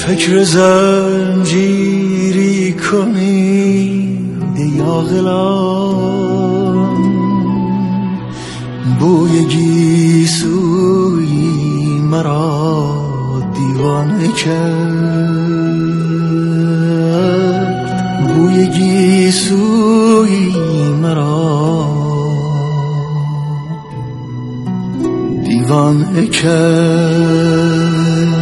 فکر زنجیری کنید ای عاقلان، بوی گیسویی مرا دیوانه کرد، بوی گیسویی مرا دیوانه کرد.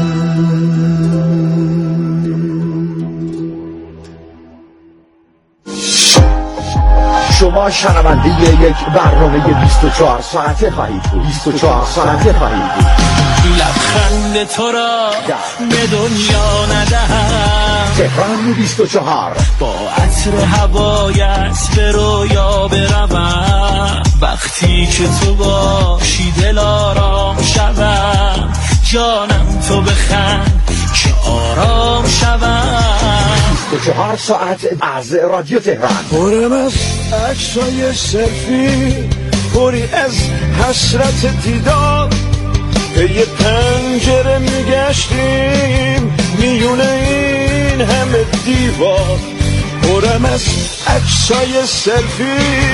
شما شنونده یک برنامه 24 ساعته خواهید بود. 24 ساعته خواهید بود. لبخند تو را به دنیا ندهم، تهران 24 با عطر هوایت به رویا بروم، وقتی که تو باشی دل آرام شوم، جانم تو بخند که آرام شوم. 24 ساعت از رادیو تهران. پرم از عکسای سلفی، پری از حسرت دیدار، به یه پنجره میگشتیم میونه این همه دیوار، پرم از عکسای سلفی.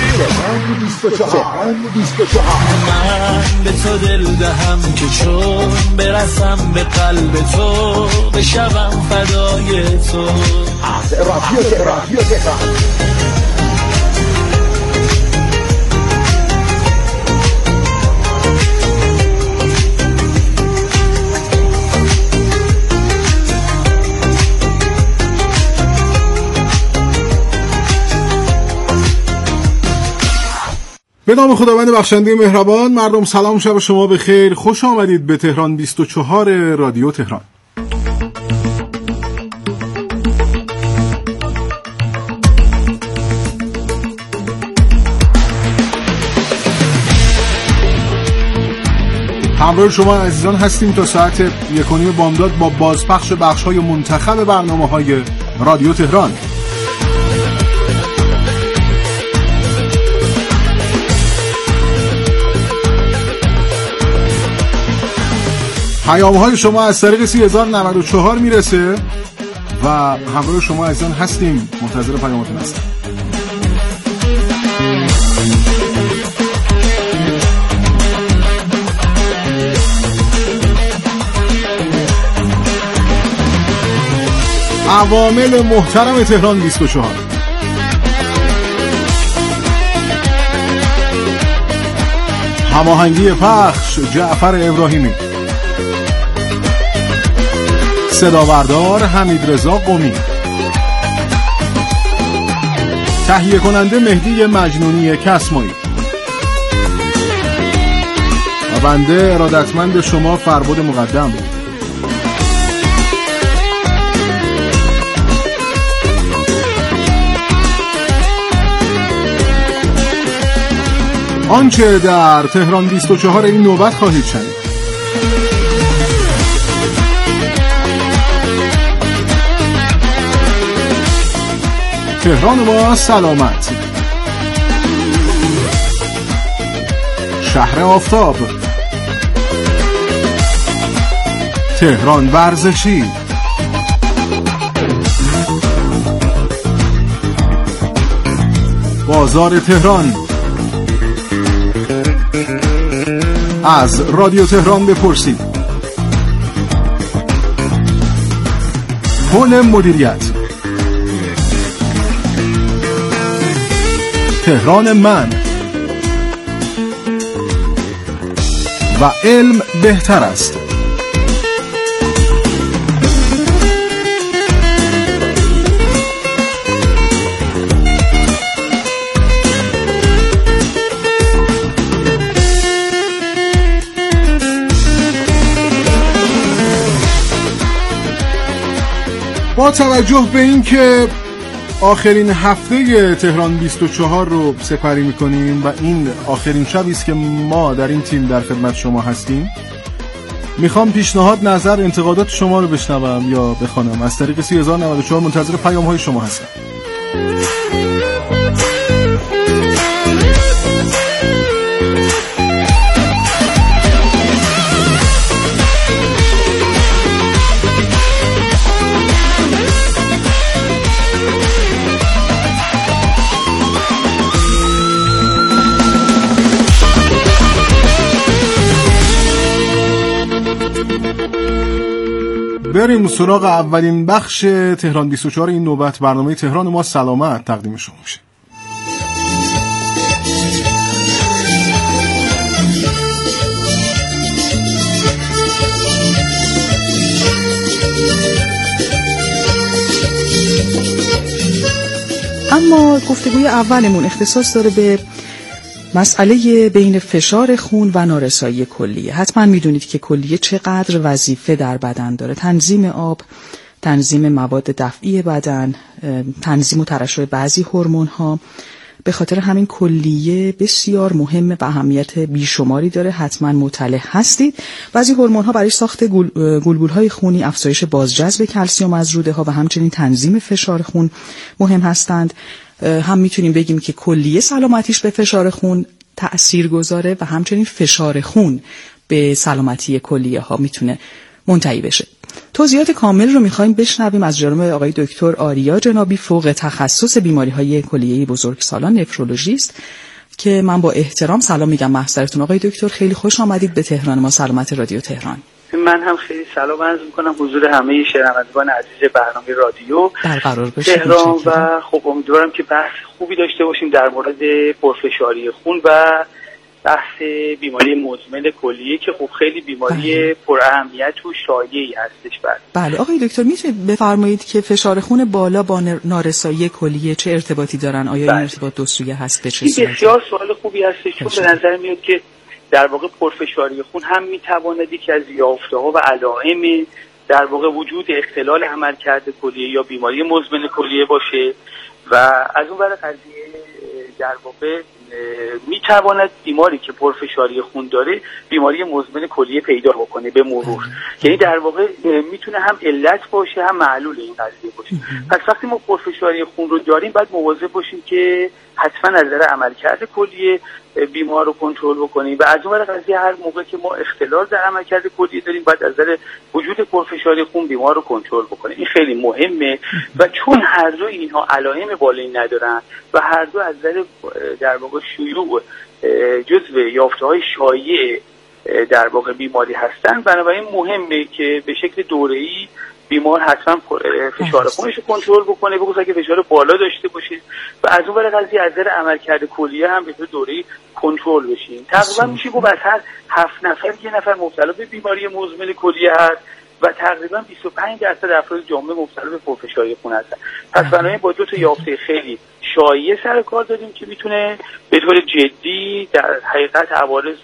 من به تو دل دهم که چون برسم به قلب تو، بشوم فدای تو. از رادیو تهران. به نام خداوند بخشنده مهربان. مردم سلام، شب شما بخیر، خوش آمدید به تهران 24 رادیو تهران. همراه شما عزیزان هستیم تا ساعت 1:30 بامداد با بازپخش بخش‌های منتخب برنامه‌های رادیو تهران. پیام‌های شما از طریق 3094 میرسه و همراه شما عزیزان هستیم، منتظر پیاماتون هستیم. عوامل محترم تهران 24: هماهنگی پخش جعفر ابراهیمی، صداوردار حمیدرضا قمی، تهیه کننده مهدی مجنونی کسمایی و بنده ارادتمند شما فربد مقدم بود. آنچه در تهران 24 این نوبت خواهید شنید: تهران ما سلامت، شهر آفتاب، تهران ورزشی، بازار تهران، از رادیو تهران بپرسید، پل مدیریت، تهران من و علم بهتر است. با توجه به این که آخرین هفته تهران 24 رو سپری میکنیم و این آخرین شبی است که ما در این تیم در خدمت شما هستیم، میخوام پیشنهاد، نظر، انتقادات شما رو بشنوم یا بخوانم. از طریق 3094 منتظر پیام های شما هستم. بریم سراغ اولین بخش تهران 24. این نوبت برنامه تهران ما سلامت تقدیم شما میشه. اما گفتگوی اولمون اختصاص داره به مسئله بین فشار خون و نارسایی کلیه. حتما میدونید که کلیه چقدر وظیفه در بدن داره: تنظیم آب، تنظیم مواد دفعی بدن، تنظیم و ترشح بعضی هورمون‌ها. به خاطر همین کلیه بسیار مهمه و اهمیت بیشماری داره. حتما مطلع هستید. بعضی هورمون‌ها برای ساخت گلبول‌های خونی، افزایش بازجذب کلسیم از روده‌ها و همچنین تنظیم فشار خون مهم هستند. هم میتونیم بگیم که کلیه سلامتیش به فشار خون تأثیر گذاره و همچنین فشار خون به سلامتی کلیه ها میتونه منتهی بشه. توضیحات کامل رو میخوایم بشنویم از جناب آقای دکتر آریا جنابی، فوق تخصص بیماری‌های کلیه‌ای بزرگسالان، نفرولوژیست، که من با احترام سلام میگم محضرتون. آقای دکتر خیلی خوش آمدید به تهران ما، سلامت رادیو تهران. من هم خیلی سلام عرض میکنم حضور همه شنوندگان عزیز برنامه رادیو برقرار بشه تهران و خب امیدوارم که بحث خوبی داشته باشیم در مورد پرفشاری خون و بحث بیماری مزمن کلیه که خب خیلی بیماری پر اهمیت و شایعی هستش. بله آقای دکتر میتونید بفرمایید که فشار خون بالا با نارسایی کلیه چه ارتباطی دارن؟ آیا این ارتباط دو سویه هست؟ به چه صورت؟ بسیار سوال خوبی هستش، چون به نظر میاد که در واقع پرفشاری خون هم میتواند یکی از یافته‌ها و علائم در واقع وجود اختلال عملکرد کلیه یا بیماری مزمن کلیه باشه و از اون ور قضیه در واقع میتواند بیماری که پرفشاری خون داره بیماری مزمن کلیه پیدا بکنه به مرور. یعنی در واقع میتونه هم علت باشه هم معلول این قضیه باشه. پس وقتی ما پرفشاری خون رو داریم باید مواظب باشیم که حتما از نظر عملکرد کلیه بیمار رو کنترل بکنیم و از اون ور قضیه هر موقع که ما اختلال در عملکرد کلیه داریم باید از نظر وجود پرفشاری خون بیمار رو کنترل بکنیم. این خیلی مهمه و چون هر دو اینها علائم بالایی ندارن و هر دو از نظر در واقع شیوع جزو یافته‌های شایع در واقع بیماری هستن، بنابراین مهمه که به شکل دوره‌ای بیمار حتما فشار خونش رو کنترل بکنه، بگذار که فشار بالا داشته باشه و از اون ور قضیه از نظر عملکرد کلیه هم به طور دوره‌ای کنترل بشیم. تقریبا میشه گفت از هر 7 نفر یه نفر مبتلا به بیماری مزمن کلیه هست و تقریبا 25% افراد جامعه مبتلا به پرفشاری خون هستن. پس بنابراین با دو تا یافته خیلی شایع سر کار داریم که میتونه به طور جدی در حقیقت عوارض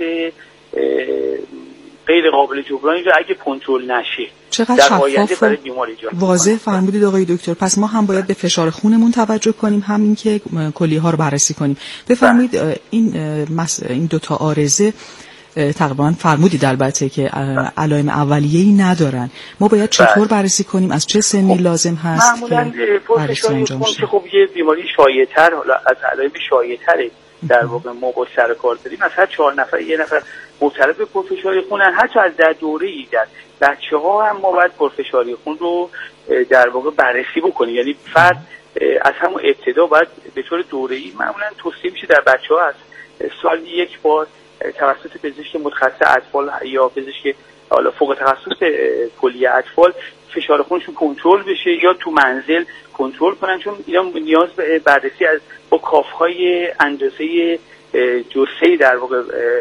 غیر قابل جبرانی رو اگه کنترل نشه چقدر شفاف واضح فرمودید آقای دکتر. پس ما هم باید به فشار خونمون توجه کنیم، هم این که کلیه ها رو بررسی کنیم. بفرمایید این دو تا عارضه تقریبا فرمودید البته که علائم اولیه‌ای ندارن. ما باید چطور بررسی کنیم؟ از چه سنی لازم هست معمولاً پرفشاری خون که خب یه بیماری شایع‌تر، حالا از علائم شایع‌تر در واقع ما با سر کار داریم. از هر 4 نفر یه نفر مبتلا به پرفشاری خونن. حتی از در دوره‌ای در بچه‌ها هم ما باید پرفشاری خون رو در واقع بررسی بکنیم. یعنی فرد از همون ابتدا باید به طور دوره‌ای معمولاً توصیه میشه در بچه‌ها از سال یک بار توسط پزشک متخصص اطفال یا پزشک حالا فوق تخصص کلیه اطفال فشار خونشون کنترل بشه یا تو منزل کنترل کنن، چون اینا نیاز به بررسی از با کافهای اندازه جثه در واقع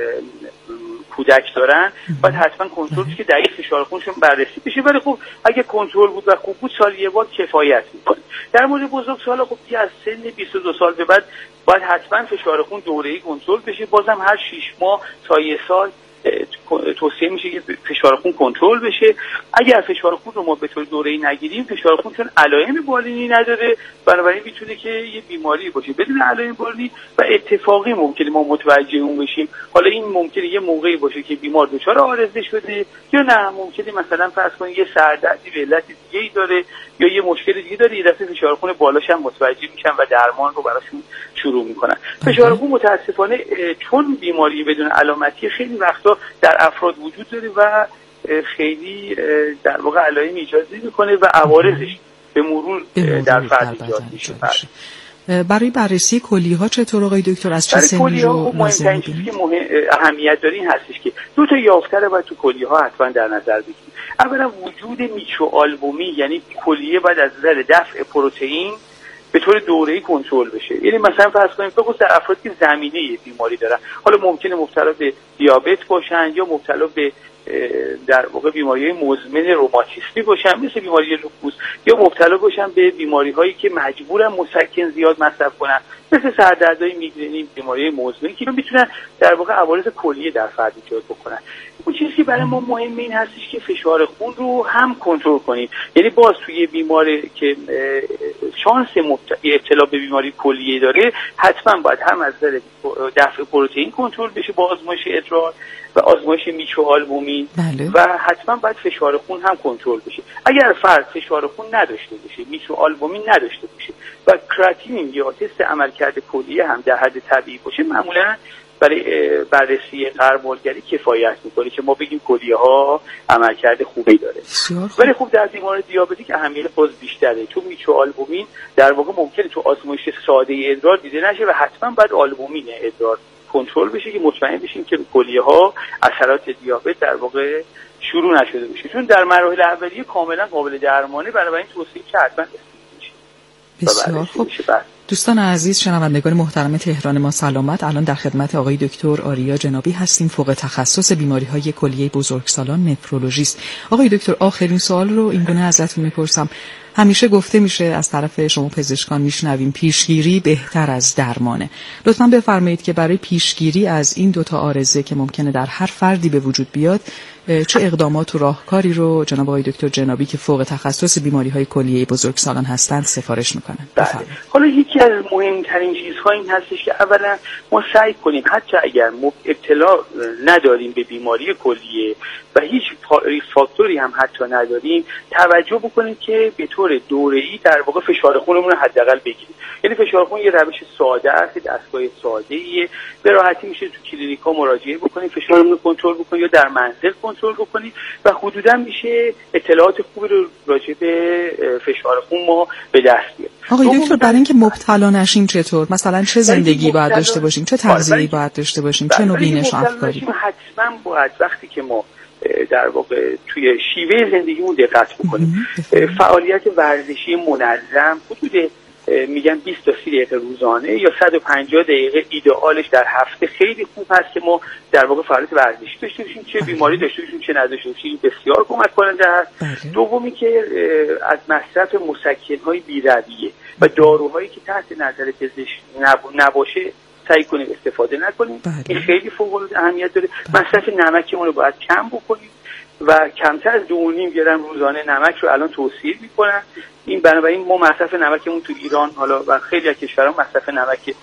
کودک دارن، باید حتما کنترل بشه که دقیق فشار خونشون بررسی بشه. ولی خب اگه کنترل بود و خوب بود سال یه بار کفایت میکنه. در مورد بزرگسالا خب از سن 22 سال به بعد باید حتما فشار خون دوره‌ای کنترل بشه. بازم هر 6 ماه تا یه سال توصیه میشه که فشار خون کنترل بشه. اگر فشار خون رو ما به طور دوره‌ای نگیریم، فشار خون چون علائم بالینی نداره، بنابراین میتونه که یه بیماری باشه بدون علائم بالینی و اتفاقی ممکنه ما متوجه اون بشیم. حالا این ممکنه یه موقعی باشه که بیمار دچار عارضه شده یا نه ممکنه مثلا فرض کنید یه سردردی به علت دیگه‌ای داره یا یه مشکل دیگه داره، یه دفعه فشار خون بالاش هم متوجه میشن و درمان رو براشون شروع میکنن. فشار خون متاسفانه چون بیماری بدون علامتی خیلی وقتا در افراد وجود داره و خیلی در واقع علائم ایجاد میکنه و عوارضش به مرور در فرد ایجاد میشه. برای بررسی کلیه ها چطور آقای دکتر؟ از چه سنی رو لازم چیزی که اهمیت داره این هستش که دو تا یافته رو باید تو کلیه ها حتما در نظر بگیریم. اولا وجود میکروآلبومین یعنی کلیه باید از نظر دفع پروتئین به طور دوره‌ای کنترل بشه. یعنی مثلا فرض کنیم فقط در افرادی که زمینه بیماری دارن، حالا ممکنه مبتلا به دیابت باشن یا مبتلا به در واقع بیماری‌های مزمن روماتیسمی باشن مثل بیماری لوپوس، یا مبتلا باشن به بیماری‌هایی که مجبورن مسکن زیاد مصرف کنن مثل سردردهای میگرنی، بیماری مزمن که میتونن در واقع عوارض کلیه در فرد ایجاد بکنن. اون چیزی که برای ما مهم این هستش که فشار خون رو هم کنترل کنیم. یعنی باز توی بیماری که شانس ابتلا به بیماری کلیه داره حتما باید هم از نظر دفع پروتئین کنترل بشه با آزمایش ادرار و آزمایش میکروآلبومین و حتما باید فشار خون هم کنترل بشه. اگر فرد فشار خون نداشته باشه، میکروآلبومین نداشته باشه و کراتینین یا تست عملکرد کلیه هم در حد طبیعی باشه، معمولا برای بررسی قربالگری کفایت میکنه که ما بگیم کلیه ها عملکرد خوبی داره. ولی خب در بیمار دیابتیک اهمیت باز بیشتره، چون میکروآلبومین در واقع ممکنه تو آزمایش ساده ادرار دیده نشه و حتما باید آلبومین ادرار کنترل بشه که مطمئن بشیم که کلیه ها اثرات دیابت در واقع شروع نشده باشه، چون در مراحل اولیه کاملا قابل درمانه. برای این توصیه که حتما بسیار خوب. دوستان عزیز، شنوندگان محترم تهران ما سلامت. الان در خدمت آقای دکتر آریا جنابی هستیم، فوق تخصص بیماری‌های کلیه بزرگسالان، نفرولوژیست. آقای دکتر، آخرین سوال رو اینگونه ازتون میپرسم. همیشه گفته میشه از طرف شما پزشکان میشنویم پیشگیری بهتر از درمانه. لطفاً بفرمایید که برای پیشگیری از این دوتا عارضه که ممکنه در هر فردی به وجود بیاد چه اقدامات و راهکاری رو جناب آقای دکتر جنابی که فوق تخصص بیماری‌های کلیه بزرگسالان هستند سفارش میکنن؟ حالا یکی از مهمترین چیزها این هستش که اولا ما سعی کنیم حتی اگر ابتلا نداریم به بیماری کلیه و هیچ فاکتوری هم حتی نداریم، توجه بکنیم که به طور دوره‌ای در واقع فشار خونمون رو حداقل بگیریم. یعنی فشار خون یه روش ساده است، دستگاه ساده‌ایه، به راحتی میشه تو کلینیک‌ها مراجعه بکنیم، فشارمون رو کنترل بکنیم یا در منزل کنترل بکنیم و حدوداً میشه اطلاعات خوبی رو راجع به فشار خون ما به دست بیاریم. آقای دکتر، برای اینکه مبتلا نشیم چطور؟ مثلا چه زندگی باید داشته باشیم، چه تغذیه‌ای باید داشته باشیم، چه نوع بینش و افکاری؟ حتما باید وقتی که ما در واقع توی شیوه زندگیمون دقت بکنیم، فعالیت ورزشی منظم حدود میگن 20 تا 30 دقیقه روزانه یا 150 دقیقه ایدئالش در هفته خیلی خوب هست که ما در واقع فعالیت ورزشی داشته باشیم، چه بیماری داشته باشیم چه نداشته باشیم، بسیار کمک کننده است. دومی که از مصرف مسکن‌های بی‌رویه و داروهایی که تحت نظر پزشک نباشه سعی کنیم استفاده نکنیم. این خیلی فوق‌العاده اهمیت داره. مصرف نمکمون رو باید کم بکنیم و کمتر از 2.5 گرم روزانه نمک رو الان توصیه میکنن. این بنابراین ما مصرف نمکمون تو ایران حالا و خیلی از کشورها مصرف نمک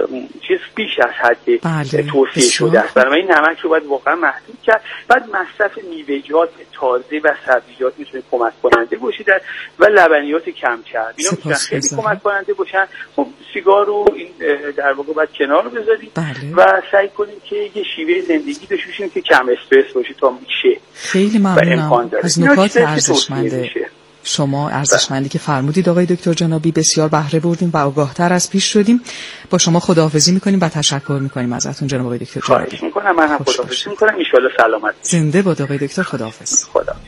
چیز بیش از حد توصیه شده است. بنابراین نمک رو باید واقعا محدود کرد. بعد مصرف میوه‌جات تازه و سبزیجات میتونه کمک کننده باشه و لبنیات کم چرب. اینا میتونن خیلی کمک کننده باشن. خب سیگار رو این در واقع باید کنار بذاریم و سعی کنیم که یه شیوه زندگی داشته باشیم که کم استرس باشه تا میشه. خیلی ممنونم از نکات ارزشمند شما ارزشمندی که فرمودید آقای دکتر جنابی. بسیار بهره بردیم و آگاهتر از پیش شدیم. با شما خداحافظی میکنیم و تشکر میکنیم ازتون جناب آقای دکتر جنابی. خواهش میکنم. من هم خداحافظی میکنم. ان شاء الله سلامت. زنده باد آقای دکتر. خداحافظ. خدا.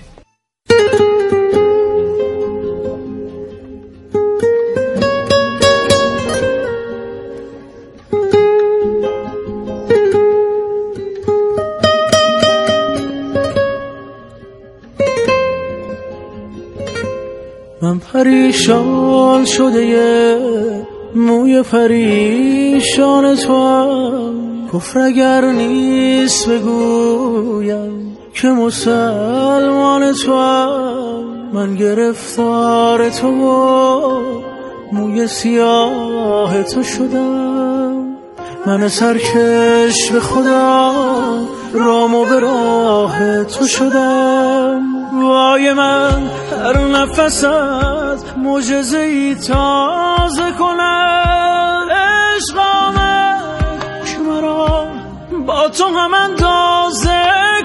من پریشان شده یه موی پریشان تو هم، کفر اگر نیست بگویم که مسلمان تو هم. من گرفتار تو و موی سیاه تو شدم، من سرکش به خدا رام و به راه تو شدم. وای من هر نفست معجزه‌ای تازه کنم، عشق آمد که مرا با تو هم اندازه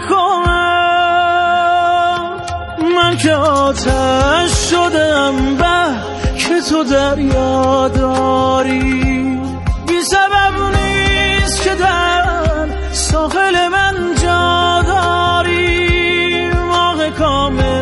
کنم. من که آتش شدم به که تو دریا داری، بی سبب نیست که در ساحل من جا داری. ماه کامل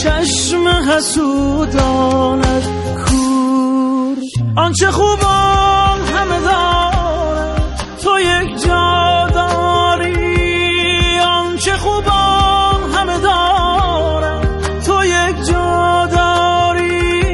چشم حسودانت کور. آنچه خوبان همه دارد تو یک جا داری، آنچه خوبان همه دارد تو یک جا داری.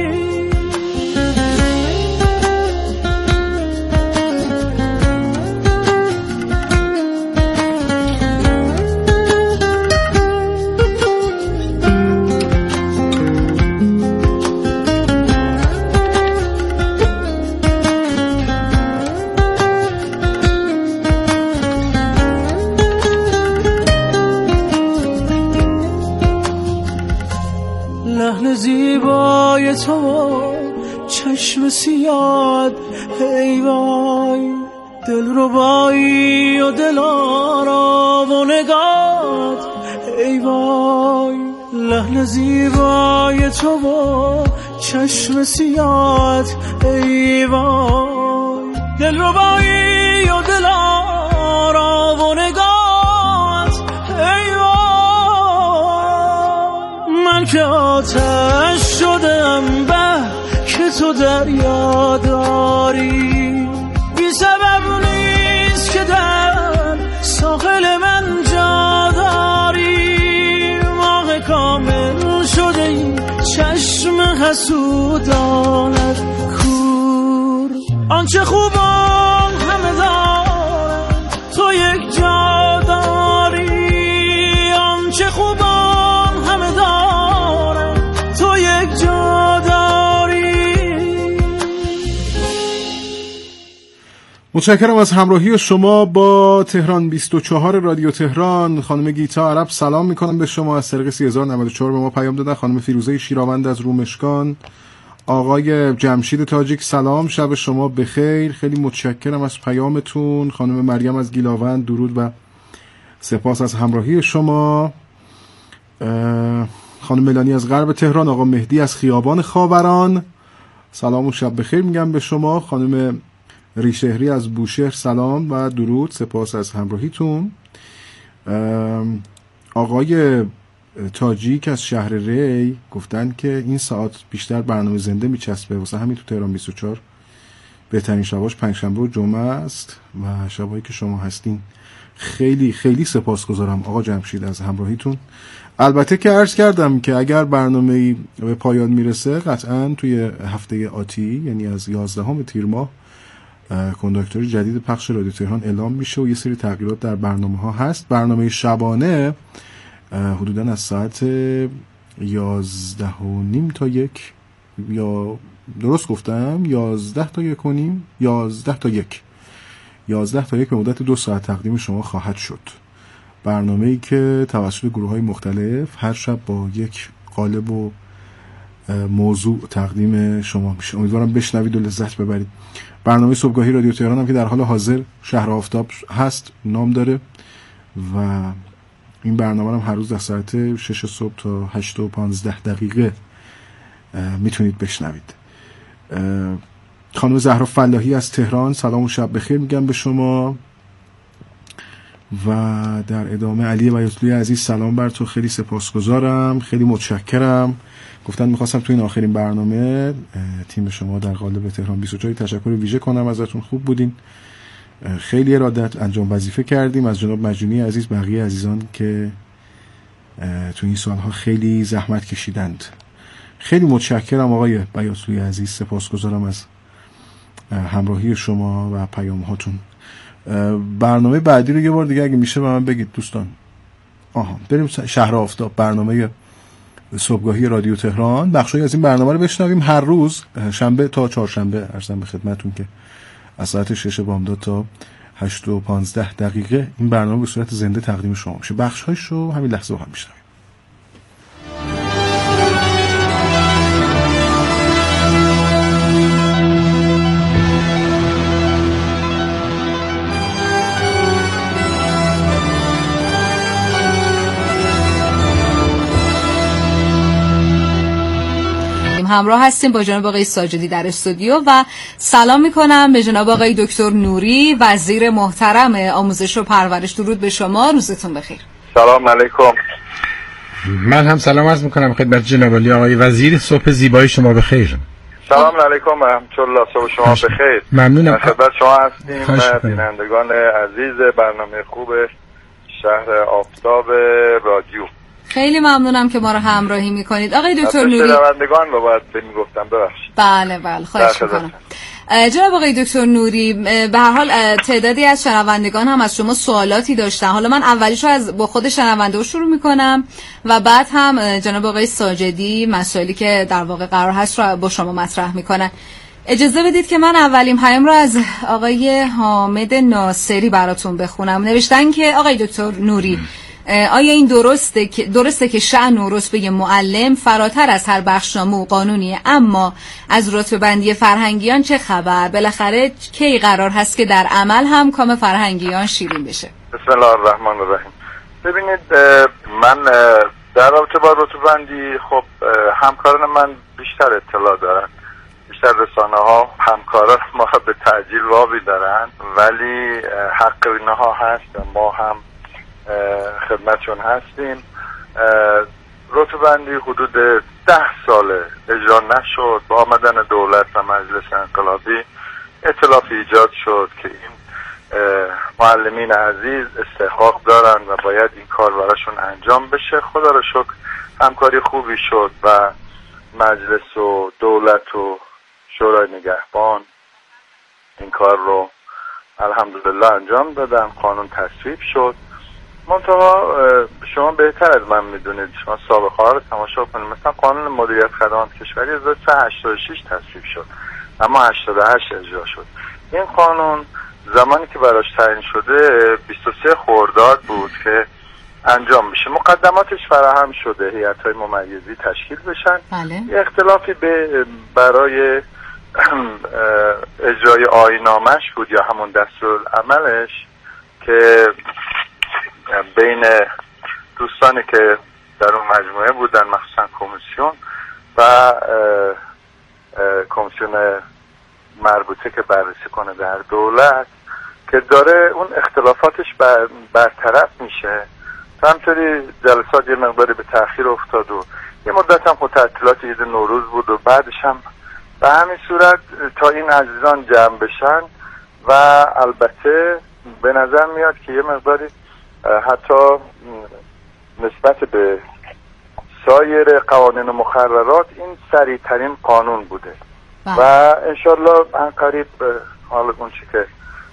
لحن زیبای تو چشم سیاد، ای وای دلربایی و دلارا و نگات، ای وای لحن زیبای تو چشم سیاد، ای وای دلربایی و دلارا و نگات، ای وای من که آتش شدم به که تو دریا داری، بی سبب نیست که در ساحل من جا داری. ماه کامل شده این چشم حسودانت کور. آنچه خوبان همه دارد تو یک جا داری، آنچه خوبان همه دارد تو یک جا داری. متشکرم از همراهی شما با تهران 24 رادیو تهران. خانم گیتا عرب سلام میکنم به شما از طریق 3094 به ما پیام دادن. خانم فیروزه شیراوند از رومشکان، آقای جمشید تاجیک سلام، شب شما بخیر، خیلی متشکرم از پیامتون. خانم مریم از گیلاوند درود و سپاس از همراهی شما. خانم ملانی از غرب تهران، آقا مهدی از خیابان خاوران سلام و شب بخیر میگم به شما. خانم ریشهری از بوشهر سلام و درود، سپاس از همراهیتون. آقای تاجیک از شهر ری گفتن که این ساعت بیشتر برنامه زنده میچسبه، واسه همین تو تهران 24 بهترین شباش پنجشنبه و جمعه است و شبایی که شما هستین. خیلی خیلی سپاسگزارم آقا جمشید از همراهیتون. البته که عرض کردم که اگر برنامه‌ای به پایان میرسه قطعاً توی هفته آتی، یعنی از 11 تیر ماه، کنداکتور جدید پخش رادیو تهران اعلام میشه و یه سری تغییرات در برنامه ها هست. برنامه شبانه حدوداً از ساعت 11:30 تا 1، یا درست گفتم 11 تا 1:30، 11 تا 1 به مدت 2 ساعت تقدیم شما خواهد شد. برنامه‌ای که توسط گروه‌های مختلف هر شب با یک قالب و موضوع تقدیم شما میشه. امیدوارم بشنوید و لذت ببرید. برنامه صبحگاهی رادیو تهران هم که در حال حاضر شهر آفتاب هست نام داره و این برنامه هم هر روز از ساعت 6 صبح تا 8:15 میتونید بشنوید. خانم زهرا فلاحی از تهران سلام و شب بخیر میگم به شما. و در ادامه علی بیاتلوی عزیز سلام بر تو، خیلی سپاسگزارم، خیلی متشکرم. گفتن میخواستم تو این آخرین برنامه تیم شما در قالب تهران 24 تشکر ویژه کنم ازتون، خوب بودین، خیلی ارادت انجام وظیفه کردیم. از جناب مجنونی عزیز، بقیه عزیزان که تو این سالها خیلی زحمت کشیدند، خیلی متشکرم آقای بیاتلوی عزیز، سپاسگزارم از همراهی شما و پیام هاتون. برنامه بعدی رو یه بار دیگه اگه میشه به من بگید دوستان. بریم شهر آفتاب، برنامه صبحگاهی رادیو تهران. بخشی از این برنامه رو بشنویم هر روز شنبه تا چهارشنبه، عرضم به خدمتون که از ساعت 6 بامداد تا 8:15 این برنامه به صورت زنده تقدیم شما میشه. بخش‌هاش رو همین لحظه با هم میشنویم. همراه هستیم با جناب آقای ساجدی در استودیو و سلام میکنم به جناب آقای دکتر نوری، وزیر محترم آموزش و پرورش. درود به شما، روزتون بخیر. سلام علیکم. من هم سلام عرض میکنم خدمت جناب عالی آقای وزیر. صبح زیبای شما بخیر. سلام علیکم و رحمت صبح شما بخیر. ممنونم. خدمت شما هستیم بینندگان عزیز برنامه خوب شهر آفتاب رادیو. خیلی ممنونم که ما رو همراهی میکنید آقای دکتر نوری. شنوندگان رو باید میگفتم ببخشید. بله خواهش میکنم. جناب آقای دکتر نوری، به هر حال تعدادی از شنوندگان هم از شما سوالاتی داشتن. حالا من اولیشو با خود شنونده شروع میکنم و بعد هم جناب آقای ساجدی مسائلی که در واقع قرار هست رو با شما مطرح میکنن. اجازه بدید که من اولین پیام رو از آقای حامد ناصری براتون بخونم. نوشتن که آقای دکتر نوری، آیا این درسته که شأن و رتبه معلم فراتر از هر بخشنامه و قانونیه، اما از رتبه بندی فرهنگیان چه خبر؟ بالاخره کی قرار هست که در عمل هم کام فرهنگیان شیرین بشه؟ بسم الله الرحمن الرحیم. ببینید، من در رابطه با رتبه بندی خب همکاران من بیشتر اطلاع دارن، بیشتر رسانه ها همکاران ما به تعجیل واقعی دارن، ولی حق اینها هست و ما هم خدمتشون هستیم. رتبه بندی حدود 10 ساله اجرا نشد. با آمدن دولت و مجلس انقلابی ائتلاف ایجاد شد که این معلمین عزیز استحقاق دارن و باید این کار براشون انجام بشه. خدا رو شکر همکاری خوبی شد و مجلس و دولت و شورای نگهبان این کار رو الحمدلله انجام دادن. قانون تصویب شد. منتها شما بهتر از من میدونید، شما سابقه ها رو تماشا کنید. مثلا قانون مدیریت خدمات کشوری از 86 تصویب شد اما 88 اجرا شد. این قانون زمانی که براش تعیین شده 23 خرداد بود که انجام بشه. مقدماتش فراهم شده، هیئت‌های ممیزی تشکیل بشن. بله. اختلافی برای اجرای آیین‌نامه‌اش بود یا همون دستورالعملش که بین دوستانی که در اون مجموعه بودن، مخصوصا کمیسیون و کمیسیون مربوطه که بررسی کنه در دولت، که داره اون اختلافاتش برطرف میشه. همطوری جلسات یه مقداری به تأخیر افتاد و یه مدت هم خود تعطیلات عید نوروز بود و بعدش هم به همین صورت تا این عزیزان جمع بشن و البته به نظر میاد که یه مقداری حتی نسبت به سایر قوانین و مقررات این سریع‌ترین قانون بوده و انشالله قریب حالا اون چی که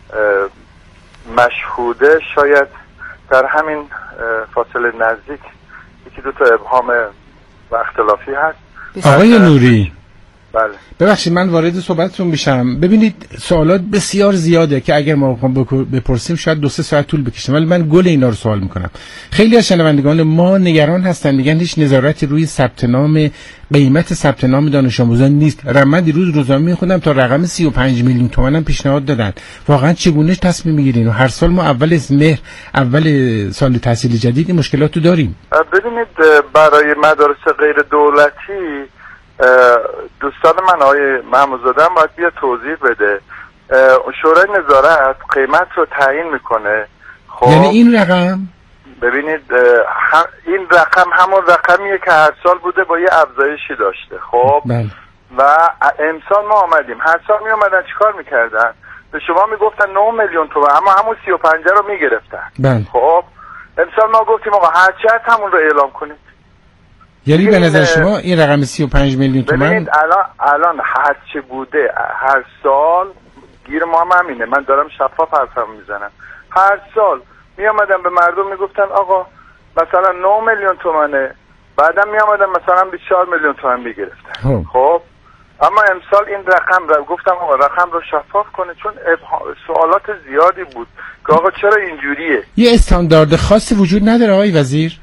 مشهوده شاید در همین فاصله نزدیک یکی دو تا ابهام و اختلافی هست. آقای نوری، بله ببخشید من وارد صحبتتون میشم. ببینید سوالات بسیار زیاده که اگر ما بپرسیم شاید 2-3 ساعت طول بکشه، ولی من گل اینا رو سوال میکنم. خیلی از شنوندگان ما نگران هستن، میگن هیچ نظارتی روی ثبت نام، قیمت ثبت نام دانش آموزان نیست. من دیروز روزنامه میخوندم تا رقم 35 میلیون تومان هم پیشنهاد دادن. واقعا چگونه تصمیم میگیرین؟ و هر سال ما اول مهر، اول سال تحصیلی جدید این مشکلاتو داریم. ببینید، برای مدارس غیر دولتی دوستان من آقای محمودزاده هم باید بیا توضیح بده. شورای نظارت قیمت رو تعیین میکنه. خب یعنی این رقم، ببینید این رقم همون رقمیه که هر سال بوده با یه افزایشی داشته. خب بله. و امسال ما آمدیم، هر سال می آمدن چیکار میکردن؟ به شما میگفتن 9 میلیون تومان اما همون 35 رو میگرفتن. بله. خب امسال ما گفتیم آقا هرچی هست همون رو اعلام کنید. یعنی به نظر شما این رقم 35 میلیون تومان ببینید الان هر چی بوده هر سال گیر ما هم همینه. من دارم شفاف حرفم میزنم. هر سال می آمدن به مردم میگفتن آقا مثلا 9 میلیون تومانه، بعدم می آمدن مثلا 24 میلیون تومان میگرفتن. خب اما امسال این رقم رو گفتم آقا رقم رو شفاف کنه، چون سوالات زیادی بود که آقا چرا اینجوریه. یه استاندارد خاصی وجود نداره آقای وزیر؟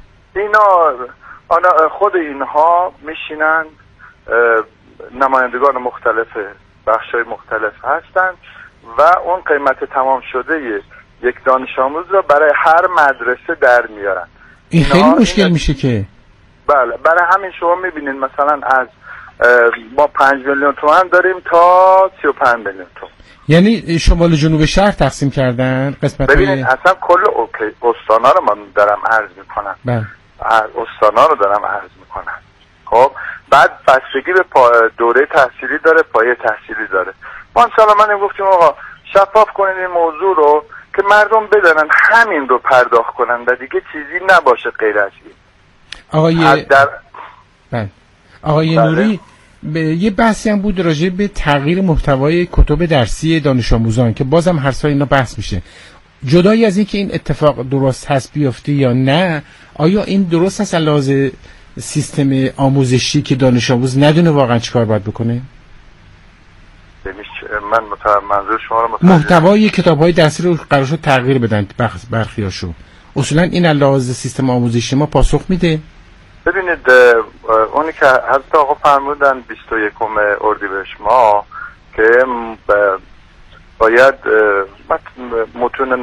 خود اینها میشینن، نمایندگان مختلف بخشای مختلف هستن و اون قیمت تمام شده یک دانش آموز رو برای هر مدرسه در میارن. این خیلی مشکل میشه که بله. برای همین شما میبینید مثلا از ما 5 میلیون تومان داریم تا 35 میلیون تومان. یعنی شمال جنوب شهر تقسیم کردن قسمت. ببینید اصلا کل استانا رو من دارم عرض میکنم. بله. استانا رو دارم عرض میکنم. خب بعد بستگی به دوره تحصیلی داره، پایه تحصیلی داره. ما انشاءالله من گفتیم آقا شفاف کنید این موضوع رو که مردم بدانن همین رو پرداخت کنن و دیگه چیزی نباشه غیر از این. آقای نوری یه بحثی هم بود راجع به تغییر محتوای کتب درسی دانش آموزان که بازم هر سال اینا بحث میشه. جدایی از این که این اتفاق درست هست بیفته یا نه، آیا این درست هست علاوه سیستم آموزشی که دانش آموز ندونه واقعا چیکار باید بکنه؟ من منظور شما رو محتوای کتاب‌های درسی رو قرار شد تغییر بدن برخیاشو. اصولا این علاوه سیستم آموزشی ما پاسخ میده؟ ببینید اونی که حضرت آقا فرمودن 21 اردیبهشت ما که باید متون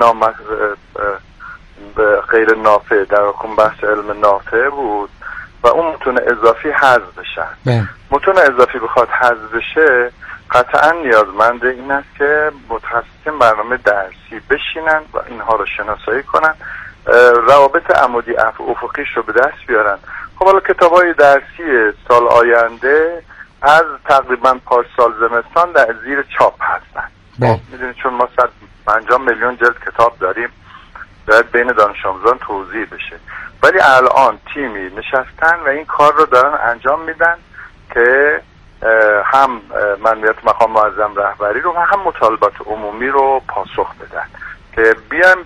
غیر نافع در حکم بحث علم نافع بود و اون متون اضافی حذف بشن. متون اضافی بخواد حذف بشه قطعا نیازمند این است که متخصصین برنامه درسی بشینن و اینها رو شناسایی کنن، روابط عمودی افقیش رو به دست بیارن. خب حالا کتاب‌های درسی سال آینده از تقریبا پارسال زمستان در زیر چاپ هستن. میدونید چون ما 150 میلیون جلد کتاب داریم باید بین دانش آموزان توزیع بشه، ولی الان تیمی نشستن و این کار رو دارن انجام میدن که هم مأموریت مقام معظم رهبری رو و هم مطالبات عمومی رو پاسخ بدن که بیان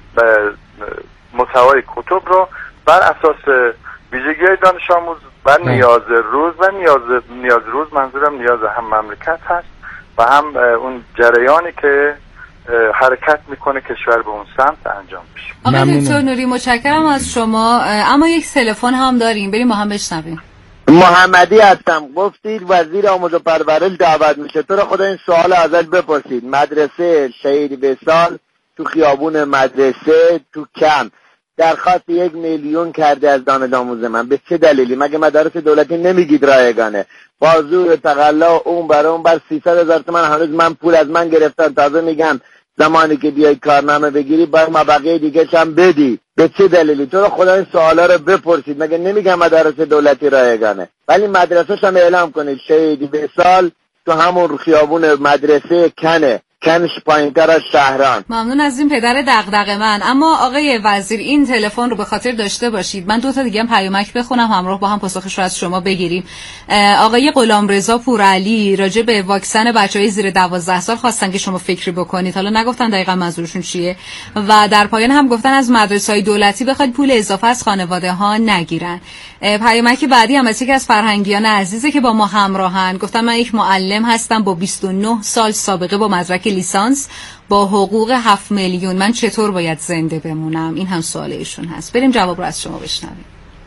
محتوای کتب رو بر اساس ویژگی‌های دانش آموز و نیاز روز و نیاز روز منظورم نیاز هم مملکت هست و هم اون جریانی که حرکت میکنه کشور به اون سمت انجام بشه. آقای دکتر نوری متشکرم از شما، اما یک تلفن هم داریم، بریم با هم بشنویم. محمدی هستم. گفتید وزیر آموزش و پرورش دعوت میشه، تو رو خدا این سوال ازش بپرسید. مدرسه شهید وصال تو خیابون مدرسه تو کم درخواست 1 میلیون کرده از دانش آموز من. به چه دلیلی؟ مگه مدارس دولتی نمیگید رایگانه؟ بازور تقلا اون بر 300,000 تومان هنوز من پول از من گرفتن، تازه میگن زمانی که بیای کارنامه بگیری باید مبلغ دیگه هم بدی. به چه دلیلی؟ تو رو خدا این سوالا رو بپرسید. مگه نمیگم مدارس دولتی رایگانه؟ ولی مدرسه‌ش هم اعلام کنید شهید وصال تو همون خیابون مدرسه کنش پایین‌تر از شهران. ممنون از این پدر دغدغه من. اما آقای وزیر این تلفن رو به خاطر داشته باشید. من 2 تا دیگه هم پیامک بخونم همراه با هم پاسخش رو از شما بگیریم. آقای غلامرضا پورعلی راجع به واکسن بچهای زیر 12 سال خواستن که شما فکری بکنید. حالا نگفتن دقیقاً منظورشون چیه و در پایان هم گفتن از مدرسه‌های دولتی بخواید پول اضافه از خانواده‌ها نگیرن. پیامک بعدی هم از یکی از فرهنگیان عزیزه که با ما همراهن. گفتن من یک معلم هستم با 29 سال سابقه با مدرک لیسانس با حقوق 7 میلیون. من چطور باید زنده بمونم؟ این هم سوال ایشون هست. بریم جواب رو از شما بشنویم.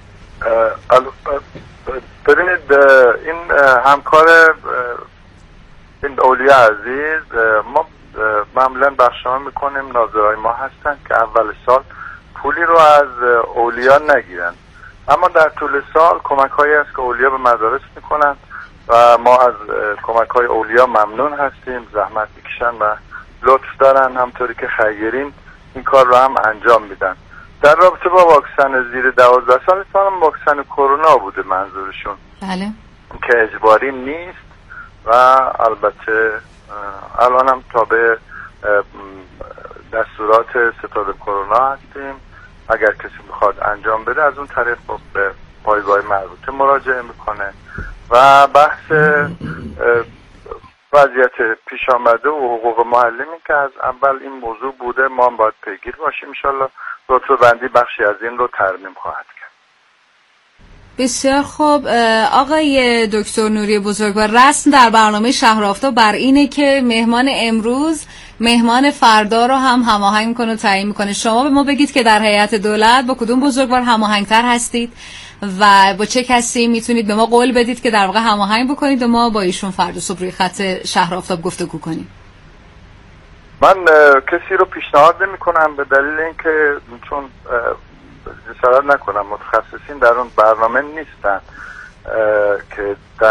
ببینید این همکار این اولیا عزیز ما معمولا بخشنامه میکنیم، ناظرای ما هستن که اول سال پولی رو از اولیا نگیرن، اما در طول سال کمک هایی هست که اولیا به مدارس میکنن و ما از کمک های اولیا ممنون هستیم، زحمت میکشن و لطف دارن، همطوری که خیرین این کار رو هم انجام میدن. در رابطه با واکسن زیر 12 سال هم واکسن کرونا بوده منظورشون. بله. که اجباری نیست و البته الان هم تابع دستورات ستاد کرونا هستیم. اگر کسی بخواد انجام بده از اون طریق به پایگاه مربوطه مراجعه میکنه و بحث وضعیت پیش آمده و حقوق معلمی که از اول این موضوع بوده ما هم باید پیگیر باشیم. انشالله رتبه بندی بخشی از این رو ترمیم خواهد کرد. بسیار خوب. آقای دکتر نوری بزرگوار، رسم در برنامه شهر آفتاب بر اینه که مهمان امروز مهمان فردا رو هم هماهنگ میکنه و تعیین میکنه. شما به ما بگید که در هیئت دولت با کدوم بزرگوار هماهنگتر هستید و با چه کسی میتونید به ما قول بدید که در واقع هماهنگ بکنید و ما با ایشون فردا صبح روی خط شهر آفتاب گفتگو کنیم. من کسی رو پیشنهاد نمی‌کنم به دلیل اینکه چون جسارت نکنم متخصصین در اون برنامه نیستن که